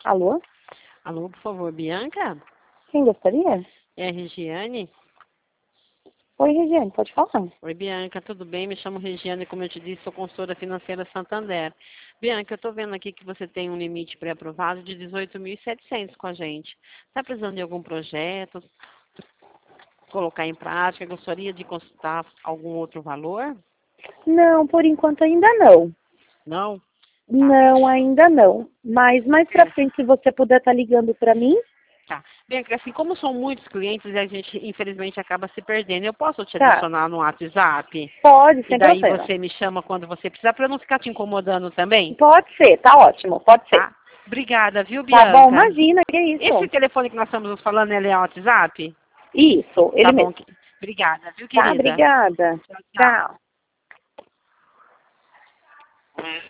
Alô? Alô, por favor, Bianca? Quem gostaria? É a Regiane? Oi, Regiane, pode falar. Oi, Bianca, tudo bem? Me chamo Regiane, como eu te disse, sou consultora financeira Santander. Bianca, eu estou vendo aqui que você tem um limite pré-aprovado de 18.700 com a gente. Está precisando de algum projeto, colocar em prática? Gostaria de consultar algum outro valor? Não, por enquanto ainda não. Não? Tá, Não, ainda não. Mas mais pra frente, se você puder estar ligando pra mim. tá. Bianca, assim, como são muitos clientes, a gente, infelizmente, acaba se perdendo. Eu posso te Tá. adicionar no WhatsApp? Pode, E sem daí problema. você me chama quando você precisar, para eu não ficar te incomodando também? Pode ser, tá ótimo, pode ser. Tá? Obrigada, viu, Tá bom, Bianca? imagina, que Esse isso. telefone que nós estamos nos falando, ele é WhatsApp? Isso, Tá ele bom. mesmo. Obrigada, viu, Tá, querida? obrigada. Tchau, Tchau. tchau.